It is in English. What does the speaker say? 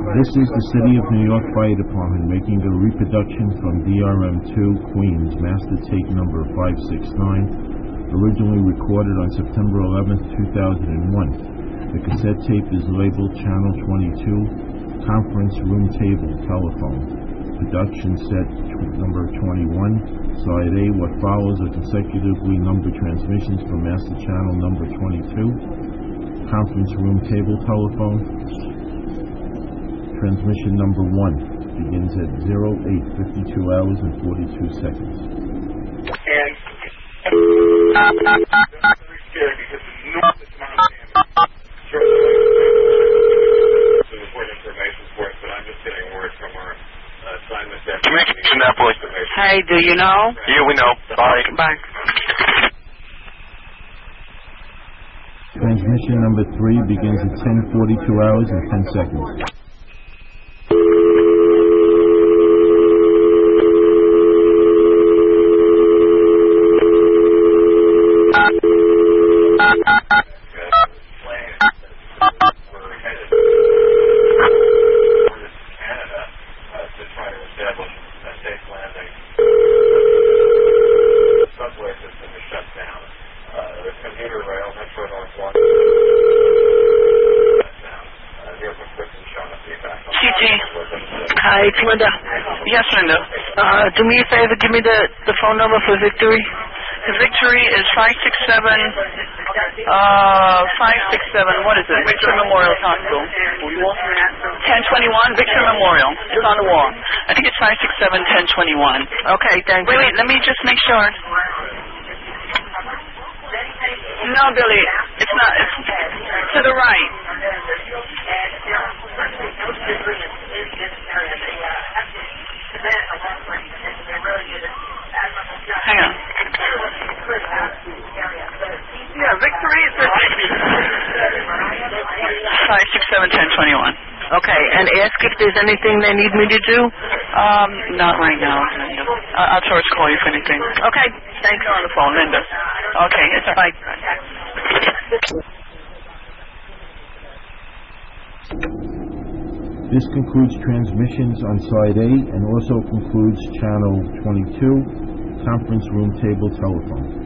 This is the City of New York Fire Department making a reproduction from DRM2 Queens, master tape number 569, originally recorded on September 11th, 2001. The cassette tape is labeled Channel 22, Conference Room Table, Telephone. Production set number 21, Side A. What follows are consecutively numbered transmissions from master channel number 22, Conference Room Table, Telephone. Transmission number 1 begins at 08:52 hours and 42 seconds. Hey, do you know? Yeah, we know. Bye. Bye. Transmission number 3 begins at 10:42 hours and 10 seconds. Hi, it's Linda. Yes, Linda. Do me a favor, give me the phone number for Victory. The Victory is 567, what is it? Victory Memorial Hospital. 1021, Victory Memorial. It's on the wall. I think it's 567 1021. Okay, thank you. Wait, let me just make sure. No, Billy, it's not. It's to the right. Hang on. Yeah, Victory is 567 1021. Okay, and ask if there's anything they need me to do. Not right now. I'll try to call you for anything. Okay, thanks. You're on the phone, Linda. Okay, it's bye. This concludes transmissions on Side A and also concludes Channel 22, Conference Room Table, Telephone.